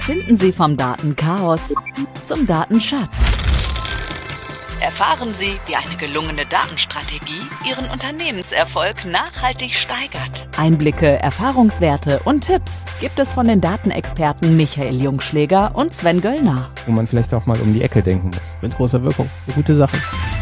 Finden Sie vom Datenchaos zum Datenschatz. Erfahren Sie, wie eine gelungene Datenstrategie Ihren Unternehmenserfolg nachhaltig steigert. Einblicke, Erfahrungswerte und Tipps gibt es von den Datenexperten Michael Jungschläger und Sven Göllner. Wo man vielleicht auch mal um die Ecke denken muss. Mit großer Wirkung. Eine gute Sache.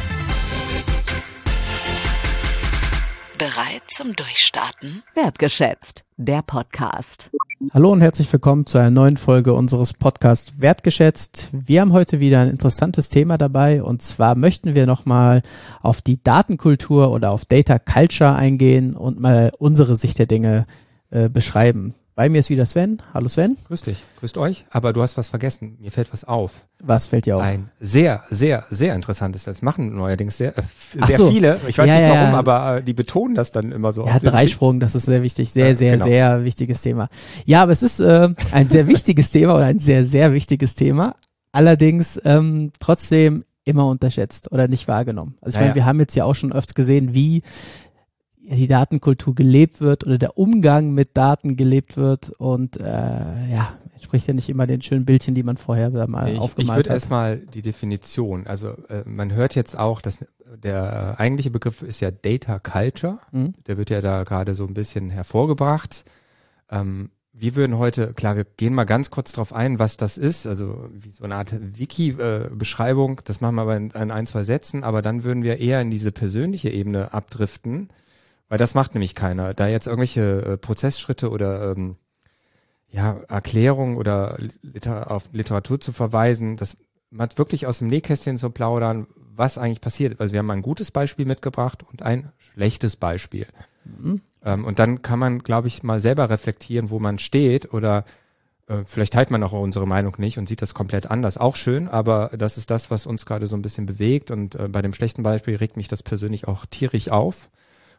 Bereit zum Durchstarten? Wertgeschätzt, der Podcast. Hallo und herzlich willkommen zu einer neuen Folge unseres Podcasts Wertgeschätzt. Wir haben heute wieder ein interessantes Thema dabei und zwar möchten wir nochmal auf die Datenkultur oder auf Data Culture eingehen und mal unsere Sicht der Dinge beschreiben. Bei mir ist wieder Sven. Hallo Sven. Grüß dich, grüßt euch. Aber du hast was vergessen. Mir fällt was auf. Was fällt dir auf? Ein sehr, sehr, sehr interessantes. Das machen neuerdings sehr so. viele. Ich weiß nicht warum, ja. aber die betonen das dann immer so. Ja, Dreisprung, das ist sehr wichtig. Sehr wichtiges Thema. Ja, aber es ist ein sehr wichtiges Thema oder ein sehr, sehr wichtiges Thema. Allerdings trotzdem immer unterschätzt oder nicht wahrgenommen. Also ich meine, wir haben jetzt ja auch schon öfter gesehen, wie die Datenkultur gelebt wird oder der Umgang mit Daten gelebt wird und entspricht ja nicht immer den schönen Bildchen, die man vorher da mal aufgemalt hat. Ich würde erstmal die Definition, also man hört jetzt auch, dass der eigentliche Begriff ist ja Data Culture, der wird ja da gerade so ein bisschen hervorgebracht. Wir würden heute, klar, wir gehen mal ganz kurz drauf ein, was das ist, also wie so eine Art Wiki-Beschreibung, das machen wir aber in ein, zwei Sätzen, aber dann würden wir eher in diese persönliche Ebene abdriften, weil das macht nämlich keiner. Da jetzt irgendwelche Prozessschritte oder Erklärungen oder auf Literatur zu verweisen, das man wirklich aus dem Nähkästchen zu plaudern, was eigentlich passiert. Also wir haben ein gutes Beispiel mitgebracht und ein schlechtes Beispiel. Und dann kann man, glaube ich, mal selber reflektieren, wo man steht oder vielleicht teilt man auch unsere Meinung nicht und sieht das komplett anders. Auch schön, aber das ist das, was uns gerade so ein bisschen bewegt und bei dem schlechten Beispiel regt mich das persönlich auch tierisch auf.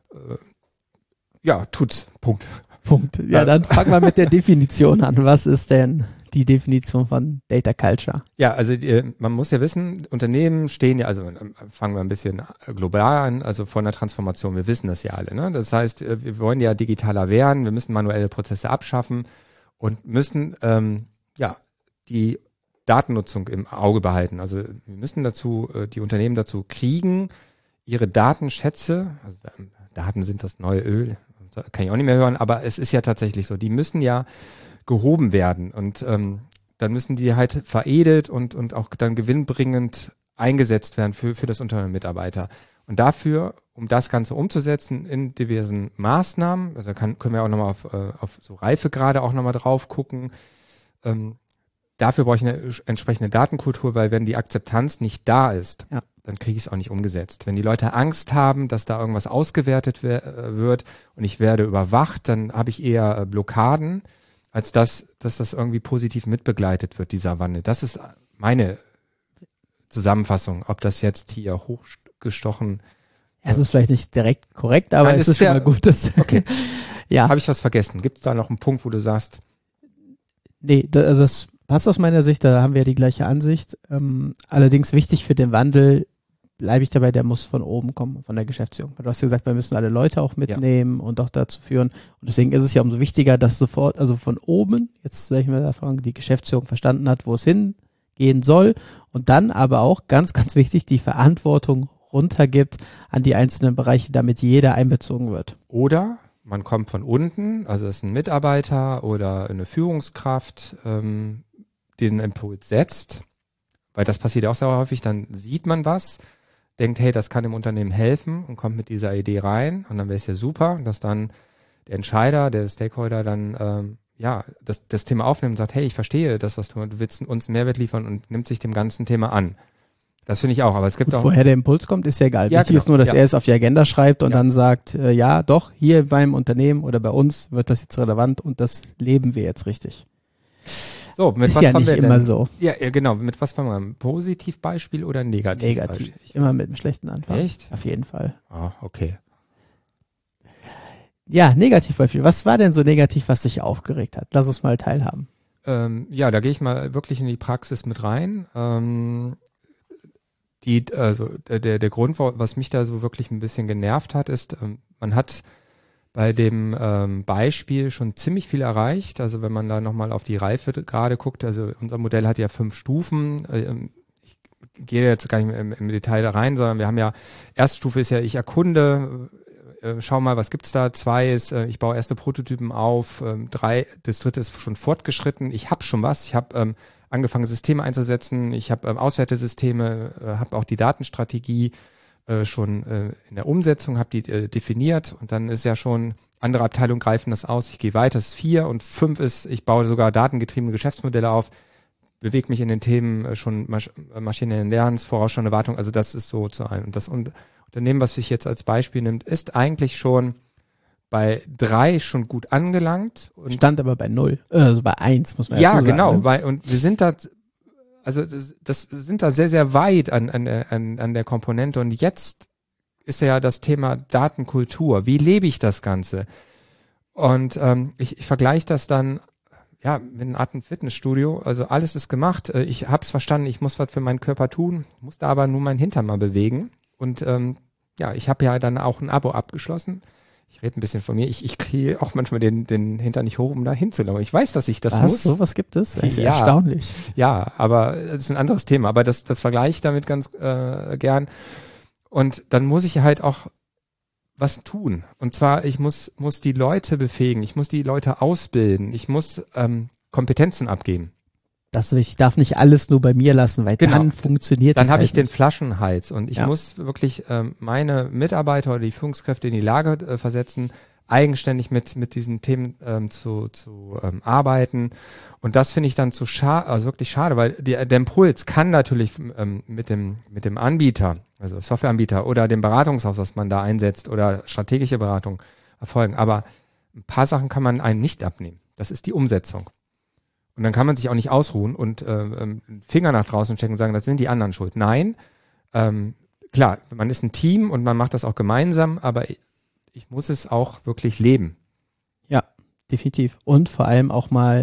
Tut's. Punkt. Ja, dann fangen wir mit der Definition an. Was ist denn die Definition von Data Culture? Ja, also man muss ja wissen, Unternehmen stehen ja, also fangen wir ein bisschen global an, also von der Transformation, wir wissen das ja alle, ne? Das heißt, wir wollen ja digitaler werden, wir müssen manuelle Prozesse abschaffen und müssen die Datennutzung im Auge behalten. Also wir müssen die Unternehmen dazu kriegen, ihre Datenschätze, also Daten sind das neue Öl, kann ich auch nicht mehr hören, aber es ist ja tatsächlich so, die müssen ja gehoben werden und dann müssen die halt veredelt und auch dann gewinnbringend eingesetzt werden für das Unternehmen Mitarbeiter. Und dafür, um das Ganze umzusetzen in diversen Maßnahmen, also können wir auch nochmal auf so Reifegrade auch nochmal drauf gucken, dafür brauche ich eine entsprechende Datenkultur, weil wenn die Akzeptanz nicht da ist, dann kriege ich es auch nicht umgesetzt. Wenn die Leute Angst haben, dass da irgendwas ausgewertet wird und ich werde überwacht, dann habe ich eher Blockaden, als dass das irgendwie positiv mitbegleitet wird, dieser Wandel. Das ist meine Zusammenfassung. Ob das jetzt hier hochgestochen... Es ist vielleicht nicht direkt korrekt, aber es ist schon mal gut, dass... Okay. Ja. Habe ich was vergessen? Gibt es da noch einen Punkt, wo du sagst... Nee, das passt aus meiner Sicht, da haben wir die gleiche Ansicht. Allerdings wichtig für den Wandel, bleibe ich dabei, der muss von oben kommen, von der Geschäftsführung. Du hast ja gesagt, wir müssen alle Leute auch mitnehmen und auch dazu führen. Und deswegen ist es ja umso wichtiger, dass sofort, also von oben, jetzt sage ich mal davon, die Geschäftsführung verstanden hat, wo es hingehen soll und dann aber auch, ganz, ganz wichtig, die Verantwortung runtergibt an die einzelnen Bereiche, damit jeder einbezogen wird. Oder man kommt von unten, also es ist ein Mitarbeiter oder eine Führungskraft, den Impuls setzt, weil das passiert ja auch sehr häufig, dann sieht man was, denkt, hey, das kann dem Unternehmen helfen und kommt mit dieser Idee rein und dann wäre es ja super, dass dann der Entscheider, der Stakeholder dann das Thema aufnimmt und sagt, hey, ich verstehe das, was du willst uns Mehrwert liefern und nimmt sich dem ganzen Thema an. Das finde ich auch, aber es gibt auch... Woher der Impuls kommt, ist ja egal. Wichtig ist nur, dass er es auf die Agenda schreibt und dann sagt, hier beim Unternehmen oder bei uns wird das jetzt relevant und das leben wir jetzt richtig. So, mit ist was ja fangen nicht wir immer denn? so. Ja, genau. Mit was fangen wir an? Positivbeispiel oder Negativbeispiel? Negativ. Immer mit einem schlechten Anfang. Echt? Auf jeden Fall. Ah, okay. Ja, Negativbeispiel. Was war denn so negativ, was dich aufgeregt hat? Lass uns mal teilhaben. Da gehe ich mal wirklich in die Praxis mit rein. Der Grund, was mich da so wirklich ein bisschen genervt hat, ist, man hat bei dem Beispiel schon ziemlich viel erreicht. Also wenn man da nochmal auf die Reife gerade guckt, also unser Modell hat ja 5 Stufen. Ich gehe jetzt gar nicht mehr im Detail da rein, sondern wir haben ja, erste Stufe ist ja, ich erkunde, schau mal, was gibt's da. 2 ist, ich baue erste Prototypen auf. 3, das dritte ist schon fortgeschritten. Ich habe schon was. Ich habe angefangen, Systeme einzusetzen. Ich habe Auswertesysteme, habe auch die Datenstrategie schon in der Umsetzung, habe die definiert. Und dann ist ja schon, andere Abteilungen greifen das aus. Ich gehe weiter. Das ist 4 und 5 ist, ich baue sogar datengetriebene Geschäftsmodelle auf, bewege mich in den Themen schon maschinellen Lernens, vorausschauende Wartung. Also das ist so zu einem. Und das Unternehmen, was sich jetzt als Beispiel nimmt, ist eigentlich schon bei 3 schon gut angelangt. Und stand aber bei 0, also bei 1 muss man ja sagen. Ja, genau. Ne? Und wir sind da, also das sind da sehr, sehr weit an der Komponente. Und jetzt ist ja das Thema Datenkultur. Wie lebe ich das Ganze? Und ich vergleiche das dann mit einer Art Fitnessstudio. Also alles ist gemacht. Ich habe es verstanden, ich muss was für meinen Körper tun, musste aber nur meinen Hintern mal bewegen. Und ich habe ja dann auch ein Abo abgeschlossen. Ich rede ein bisschen von mir. Ich kriege auch manchmal den Hintern nicht hoch, um da hinzulaufen. Ich weiß, dass ich das muss. Sowas gibt es? Das ist ja erstaunlich. Ja, aber das ist ein anderes Thema. Aber das vergleiche ich damit ganz gern. Und dann muss ich halt auch was tun. Und zwar, ich muss die Leute befähigen. Ich muss die Leute ausbilden. Ich muss Kompetenzen abgeben. Das ich darf nicht alles nur bei mir lassen, weil dann funktioniert das. Dann habe ich den Flaschenhals und ich muss wirklich meine Mitarbeiter oder die Führungskräfte in die Lage versetzen, eigenständig mit diesen Themen zu arbeiten. Und das finde ich dann wirklich schade, weil der Impuls kann natürlich mit dem Anbieter, also Softwareanbieter oder dem Beratungshaus, was man da einsetzt oder strategische Beratung erfolgen. Aber ein paar Sachen kann man einem nicht abnehmen. Das ist die Umsetzung. Und dann kann man sich auch nicht ausruhen und einen Finger nach draußen stecken und sagen, das sind die anderen schuld. Nein, klar, man ist ein Team und man macht das auch gemeinsam, aber ich muss es auch wirklich leben. Ja, definitiv. Und vor allem auch mal,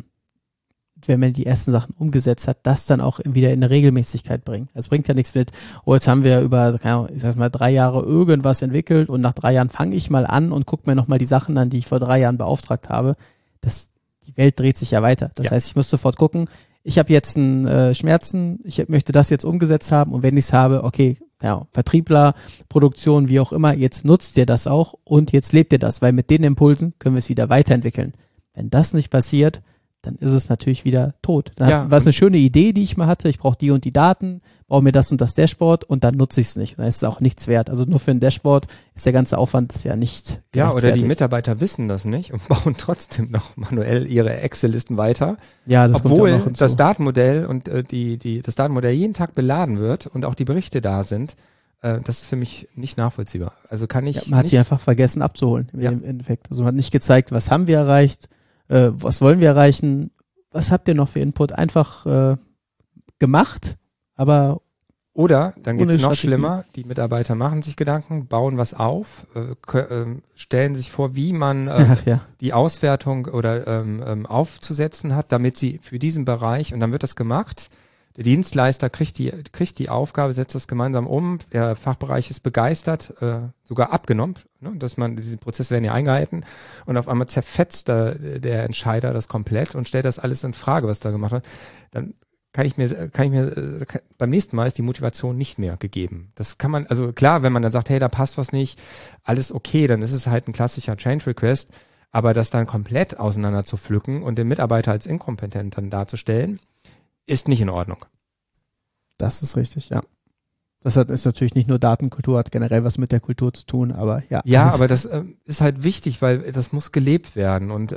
wenn man die ersten Sachen umgesetzt hat, das dann auch wieder in eine Regelmäßigkeit bringen. Es bringt ja nichts mit, jetzt haben wir über, ich sag mal, 3 Jahre irgendwas entwickelt und nach 3 Jahren fange ich mal an und gucke mir nochmal die Sachen an, die ich vor 3 Jahren beauftragt habe. Die Welt dreht sich ja weiter. Das heißt, ich muss sofort gucken, ich habe jetzt Schmerzen, ich möchte das jetzt umgesetzt haben und wenn ich es habe, okay, Vertriebler, Produktion, wie auch immer, jetzt nutzt ihr das auch und jetzt lebt ihr das, weil mit den Impulsen können wir es wieder weiterentwickeln. Wenn das nicht passiert, dann ist es natürlich wieder tot. Dann war es eine schöne Idee, die ich mal hatte, ich brauche die und die Daten, baue mir das und das Dashboard und dann nutze ich es nicht. Dann ist es auch nichts wert. Also nur für ein Dashboard ist der ganze Aufwand ja nicht gerechtfertigt. Ja, oder die Mitarbeiter wissen das nicht und bauen trotzdem noch manuell ihre Excel-Listen weiter. Ja, das obwohl kommt auch noch hinzu. Das Datenmodell und das Datenmodell jeden Tag beladen wird und auch die Berichte da sind. Das ist für mich nicht nachvollziehbar. Also kann ich man hat die einfach vergessen abzuholen im Endeffekt. Also man hat nicht gezeigt, was haben wir erreicht, was wollen wir erreichen, was habt ihr noch für Input? Einfach gemacht, aber oder dann geht's noch schlimmer, die Mitarbeiter machen sich Gedanken, bauen was auf, stellen sich vor, wie man die Auswertung oder aufzusetzen hat, damit sie für diesen Bereich, und dann wird das gemacht. Der Dienstleister kriegt die Aufgabe, setzt das gemeinsam um, der Fachbereich ist begeistert, sogar abgenommen, ne, dass diese Prozesse werden ja eingehalten und auf einmal zerfetzt der Entscheider das komplett und stellt das alles in Frage, was da gemacht wird. Dann kann ich mir beim nächsten Mal ist die Motivation nicht mehr gegeben. Das kann man, also klar, wenn man dann sagt, hey, da passt was nicht, alles okay, dann ist es halt ein klassischer Change Request, aber das dann komplett auseinander zu pflücken und den Mitarbeiter als inkompetent dann darzustellen, ist nicht in Ordnung. Das ist richtig, ja. Das ist natürlich nicht nur Datenkultur, hat generell was mit der Kultur zu tun, aber ja. Ja, aber das ist halt wichtig, weil das muss gelebt werden und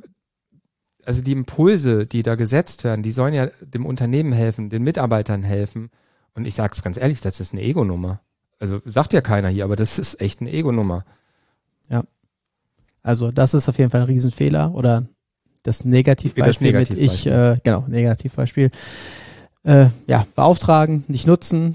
also die Impulse, die da gesetzt werden, die sollen ja dem Unternehmen helfen, den Mitarbeitern helfen. Und ich sage es ganz ehrlich, das ist eine Ego-Nummer. Also sagt ja keiner hier, aber das ist echt eine Ego-Nummer. Ja. Also das ist auf jeden Fall ein Riesenfehler oder das Negativbeispiel Negativbeispiel. Beauftragen, nicht nutzen,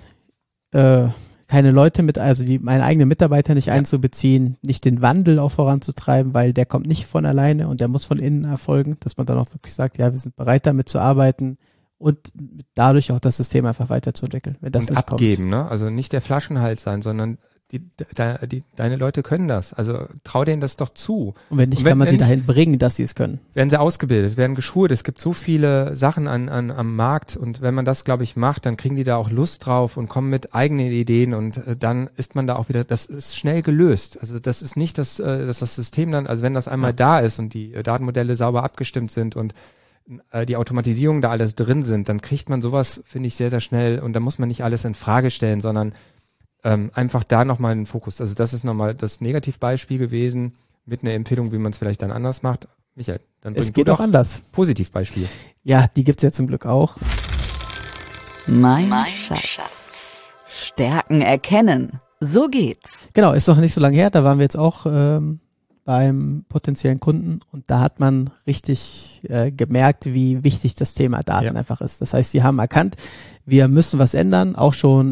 keine Leute meine eigenen Mitarbeiter nicht einzubeziehen, nicht den Wandel auch voranzutreiben, weil der kommt nicht von alleine und der muss von innen erfolgen, dass man dann auch wirklich sagt, ja, wir sind bereit damit zu arbeiten und dadurch auch das System einfach weiterzuentwickeln. Wenn das und nicht abgeben, kommt. Ne? Also nicht der Flaschenhals sein, sondern deine Leute können das. Also trau denen das doch zu. Und wenn nicht, kann man sie dahin bringen, dass sie es können. Werden sie ausgebildet, werden geschult. Es gibt so viele Sachen am Markt und wenn man das, glaube ich, macht, dann kriegen die da auch Lust drauf und kommen mit eigenen Ideen und dann ist man da auch wieder, das ist schnell gelöst. Also das ist nicht, dass das System dann, also wenn das einmal da ist und die Datenmodelle sauber abgestimmt sind und die Automatisierung da alles drin sind, dann kriegt man sowas, finde ich, sehr, sehr schnell und da muss man nicht alles in Frage stellen, sondern einfach da nochmal einen Fokus. Also das ist nochmal das Negativbeispiel gewesen mit einer Empfehlung, wie man es vielleicht dann anders macht. Michael, dann bring es geht auch anders. Positivbeispiel. Ja, die gibt's ja zum Glück auch. Mein Schatz. Stärken erkennen. So geht's. Genau, ist noch nicht so lange her. Da waren wir jetzt auch beim potenziellen Kunden und da hat man richtig gemerkt, wie wichtig das Thema Daten einfach ist. Das heißt, sie haben erkannt, wir müssen was ändern, auch schon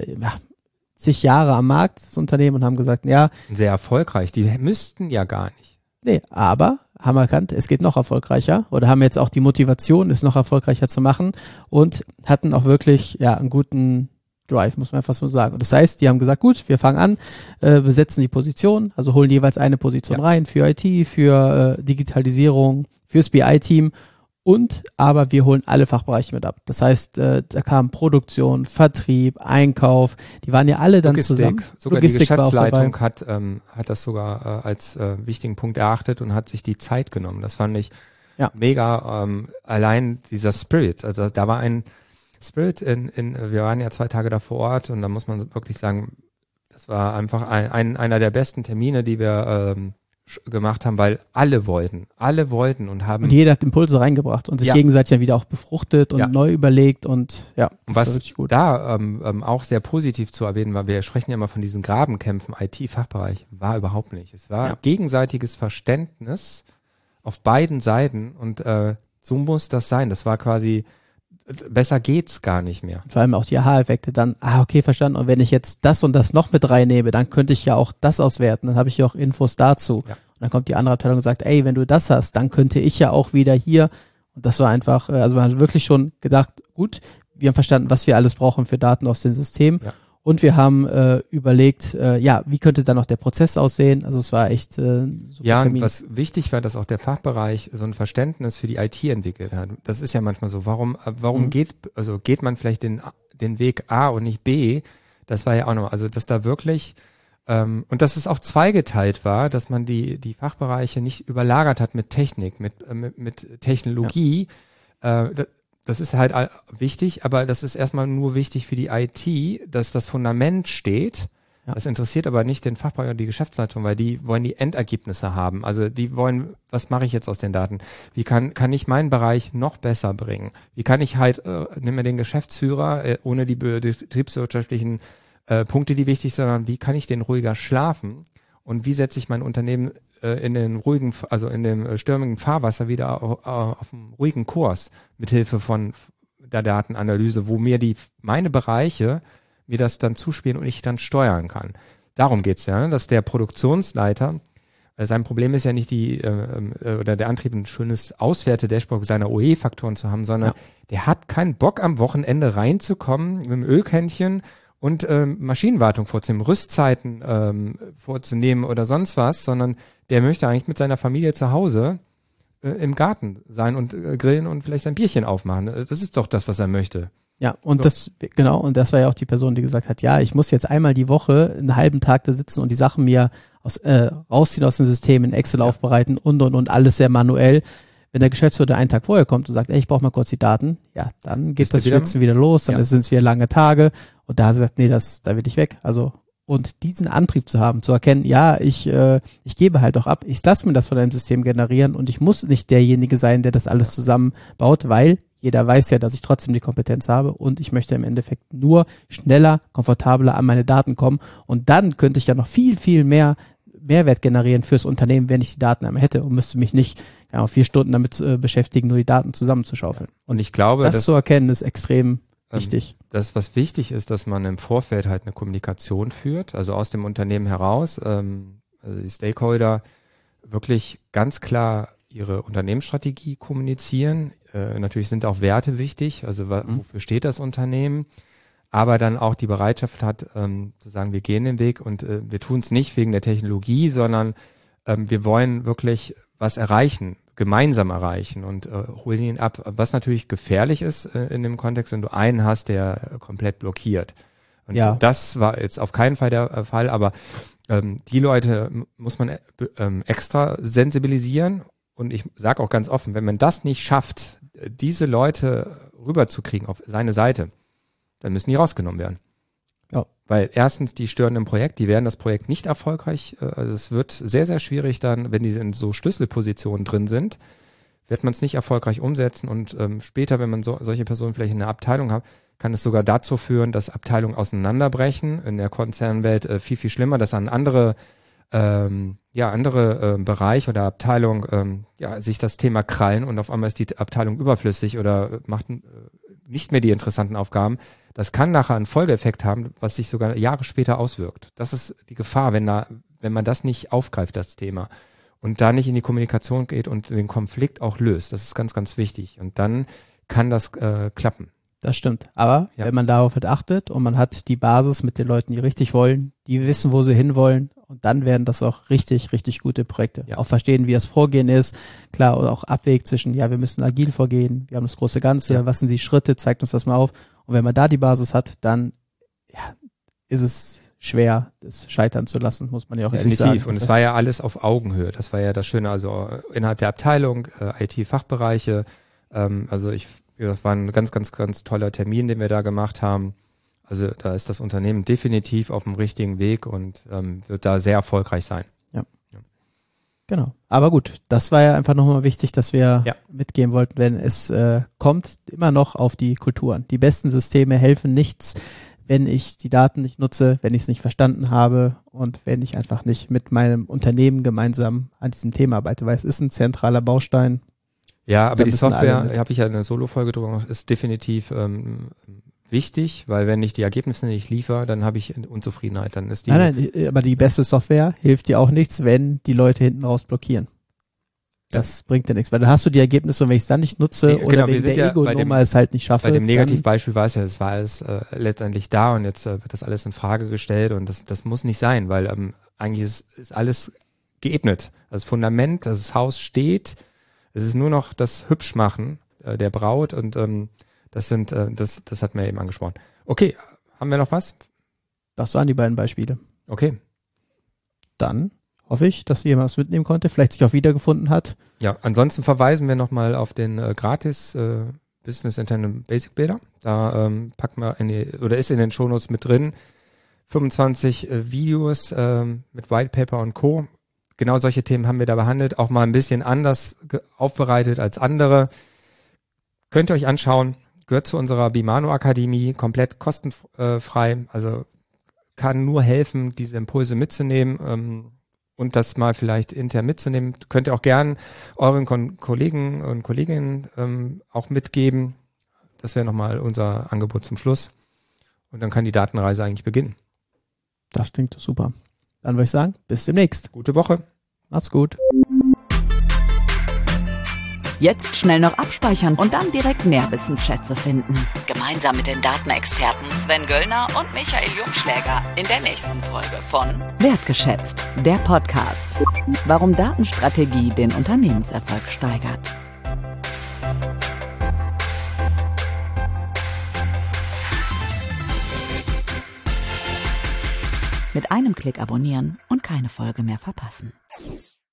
zig Jahre am Markt, das Unternehmen, und haben gesagt, ja. Sehr erfolgreich, die müssten ja gar nicht. Nee, aber haben erkannt, es geht noch erfolgreicher oder haben jetzt auch die Motivation, es noch erfolgreicher zu machen und hatten auch wirklich einen guten Drive, muss man einfach so sagen. Und das heißt, die haben gesagt, gut, wir fangen an, besetzen die Position, also holen jeweils eine Position rein für IT, für Digitalisierung, fürs BI-Team. Und aber wir holen alle Fachbereiche mit ab. Das heißt, da kam Produktion, Vertrieb, Einkauf, die waren ja alle dann Logistik, zusammen. Sogar Logistik, die Geschäftsleitung hat das sogar als wichtigen Punkt erachtet und hat sich die Zeit genommen. Das fand ich mega, allein dieser Spirit. Also da war ein Spirit wir waren ja 2 Tage da vor Ort und da muss man wirklich sagen, das war einfach einer der besten Termine, die wir gemacht haben, weil alle wollten und haben. Und jeder hat Impulse reingebracht und sich gegenseitig dann wieder auch befruchtet und neu überlegt und das was war wirklich gut. Da auch sehr positiv zu erwähnen war, wir sprechen ja immer von diesen Grabenkämpfen, IT-Fachbereich, war überhaupt nicht. Es war gegenseitiges Verständnis auf beiden Seiten und so muss das sein. Das war quasi, besser geht's gar nicht mehr. Vor allem auch die Aha-Effekte dann, okay, verstanden. Und wenn ich jetzt das und das noch mit reinnehme, dann könnte ich ja auch das auswerten. Dann habe ich ja auch Infos dazu. Ja. Und dann kommt die andere Abteilung und sagt, ey, wenn du das hast, dann könnte ich ja auch wieder hier. Und das war einfach, also man hat wirklich schon gedacht, gut, wir haben verstanden, was wir alles brauchen für Daten aus dem System. Ja. Und wir haben überlegt, wie könnte dann noch der Prozess aussehen? Also es war echt super. Ja, und was wichtig war, dass auch der Fachbereich so ein Verständnis für die IT entwickelt hat. Das ist ja manchmal so. Warum geht man vielleicht den Weg A und nicht B? Das war ja auch noch, also dass da wirklich und dass es auch zweigeteilt war, dass man die Fachbereiche nicht überlagert hat mit Technik, mit Technologie. Ja. Das ist halt wichtig, aber das ist erstmal nur wichtig für die IT, dass das Fundament steht. Ja. Das interessiert aber nicht den Fachbereich und die Geschäftsleitung, weil die wollen die Endergebnisse haben. Also die wollen, was mache ich jetzt aus den Daten? Wie kann ich meinen Bereich noch besser bringen? Wie kann ich halt, nehmen wir den Geschäftsführer, ohne die betriebswirtschaftlichen Punkte, die wichtig sind, sondern wie kann ich den ruhiger schlafen? Und wie setze ich mein Unternehmen in den ruhigen, also in dem stürmigen Fahrwasser wieder auf einem ruhigen Kurs mithilfe von der Datenanalyse, wo mir meine Bereiche mir das dann zuspielen und ich dann steuern kann. Darum geht's ja, dass der Produktionsleiter, sein Problem ist ja nicht oder der Antrieb, ein schönes Auswerte-Dashboard seiner OE-Faktoren zu haben, sondern der hat keinen Bock am Wochenende reinzukommen mit dem Ölkännchen und Maschinenwartung vorzunehmen, Rüstzeiten vorzunehmen oder sonst was, sondern der möchte eigentlich mit seiner Familie zu Hause im Garten sein und grillen und vielleicht ein Bierchen aufmachen. Das ist doch das, was er möchte. Ja, und das war ja auch die Person, die gesagt hat, ja, ich muss jetzt einmal die Woche einen halben Tag da sitzen und die Sachen mir rausziehen aus dem System, in Excel aufbereiten und alles sehr manuell. Wenn der Geschäftsführer einen Tag vorher kommt und sagt, ey, ich brauche mal kurz die Daten, ja, dann geht das Schwitzen wieder los, dann sind es wieder lange Tage und da hat er gesagt, nee, da will ich weg. Also, und diesen Antrieb zu haben, zu erkennen, ja, ich gebe halt auch ab, ich lasse mir das von einem System generieren und ich muss nicht derjenige sein, der das alles zusammenbaut, weil jeder weiß ja, dass ich trotzdem die Kompetenz habe und ich möchte im Endeffekt nur schneller, komfortabler an meine Daten kommen und dann könnte ich ja noch viel, viel mehr Mehrwert generieren fürs Unternehmen, wenn ich die Daten einmal hätte und müsste mich nicht 4 Stunden damit beschäftigen, nur die Daten zusammenzuschaufeln. Und ich glaube, das zu erkennen ist extrem wichtig. Das, was wichtig ist, dass man im Vorfeld halt eine Kommunikation führt, also aus dem Unternehmen heraus, also die Stakeholder wirklich ganz klar ihre Unternehmensstrategie kommunizieren. Natürlich sind auch Werte wichtig, also wofür steht das Unternehmen, aber dann auch die Bereitschaft hat, zu sagen, wir gehen den Weg und wir tun es nicht wegen der Technologie, sondern wir wollen wirklich was erreichen, gemeinsam erreichen und holen ihn ab, was natürlich gefährlich ist in dem Kontext, wenn du einen hast, der komplett blockiert. Und das war jetzt auf keinen Fall der Fall, aber die Leute muss man extra sensibilisieren und ich sage auch ganz offen, wenn man das nicht schafft, diese Leute rüberzukriegen auf seine Seite, dann müssen die rausgenommen werden. Ja. Weil erstens, die stören im Projekt, die werden das Projekt nicht erfolgreich, also es wird sehr, sehr schwierig dann, wenn die in so Schlüsselpositionen drin sind, wird man es nicht erfolgreich umsetzen und später, wenn man solche Personen vielleicht in der Abteilung hat, kann es sogar dazu führen, dass Abteilungen auseinanderbrechen, in der Konzernwelt viel, viel schlimmer, dass an andere Bereich oder Abteilung sich das Thema krallen und auf einmal ist die Abteilung überflüssig oder macht nicht mehr die interessanten Aufgaben. Das kann nachher einen Folgeeffekt haben, was sich sogar Jahre später auswirkt. Das ist die Gefahr, wenn man das nicht aufgreift, das Thema, und da nicht in die Kommunikation geht und den Konflikt auch löst. Das ist ganz, ganz wichtig. Und dann kann das klappen. Das stimmt. Aber wenn man darauf halt achtet und man hat die Basis mit den Leuten, die richtig wollen, die wissen, wo sie hinwollen, und dann werden das auch richtig, richtig gute Projekte. Ja. Auch verstehen, wie das Vorgehen ist. Klar, oder auch Abwäg zwischen, wir müssen agil vorgehen, wir haben das große Ganze, was sind die Schritte, zeigt uns das mal auf. Und wenn man da die Basis hat, dann ist es schwer, das scheitern zu lassen, muss man ja auch ehrlich sagen. Definitiv. Und es war ja alles auf Augenhöhe. Das war ja das Schöne. Also innerhalb der Abteilung, IT-Fachbereiche, das war ein ganz, ganz, ganz toller Termin, den wir da gemacht haben. Also da ist das Unternehmen definitiv auf dem richtigen Weg und wird da sehr erfolgreich sein. Ja. Genau. Aber gut, das war ja einfach nochmal wichtig, dass wir mitgeben wollten, denn es kommt immer noch auf die Kulturen. Die besten Systeme helfen nichts, wenn ich die Daten nicht nutze, wenn ich es nicht verstanden habe und wenn ich einfach nicht mit meinem Unternehmen gemeinsam an diesem Thema arbeite, weil es ist ein zentraler Baustein. Ja, aber die Software, habe ich ja eine Solo-Folge drüber gemacht, ist definitiv wichtig, weil wenn ich die Ergebnisse nicht liefere, dann habe ich Unzufriedenheit. Dann ist die. Nein, aber die beste Software hilft dir auch nichts, wenn die Leute hinten raus blockieren. Das bringt dir nichts, weil dann hast du die Ergebnisse und wenn ich es dann nicht nutze oder wegen der Ego-Nummer es halt nicht schaffe. Bei dem Negativbeispiel war es war alles letztendlich da und jetzt wird das alles in Frage gestellt und das muss nicht sein, weil eigentlich ist alles geebnet. Das Fundament, das Haus steht. Es ist nur noch das Hübschmachen der Braut und das hatten wir eben angesprochen. Okay, haben wir noch was? Das waren die beiden Beispiele. Okay. Dann hoffe ich, dass jemand was mitnehmen konnte, vielleicht sich auch wiedergefunden hat. Ja, ansonsten verweisen wir nochmal auf den gratis Business Intent Basic Builder. Da packen wir ist in den Shownotes mit drin 25 Videos mit White Paper und Co. Genau solche Themen haben wir da behandelt, auch mal ein bisschen anders aufbereitet als andere. Könnt ihr euch anschauen, gehört zu unserer Bimano Akademie, komplett kostenfrei, also kann nur helfen, diese Impulse mitzunehmen und das mal vielleicht intern mitzunehmen. Könnt ihr auch gern euren Kollegen und Kolleginnen auch mitgeben. Das wäre nochmal unser Angebot zum Schluss. Und dann kann die Datenreise eigentlich beginnen. Das klingt super. Dann würde ich sagen, bis demnächst. Gute Woche. Macht's gut. Jetzt schnell noch abspeichern und dann direkt mehr Wissensschätze finden. Gemeinsam mit den Datenexperten Sven Göllner und Michael Jungschläger in der nächsten Folge von Wertgeschätzt, der Podcast. Warum Datenstrategie den Unternehmenserfolg steigert. Mit einem Klick abonnieren und keine Folge mehr verpassen.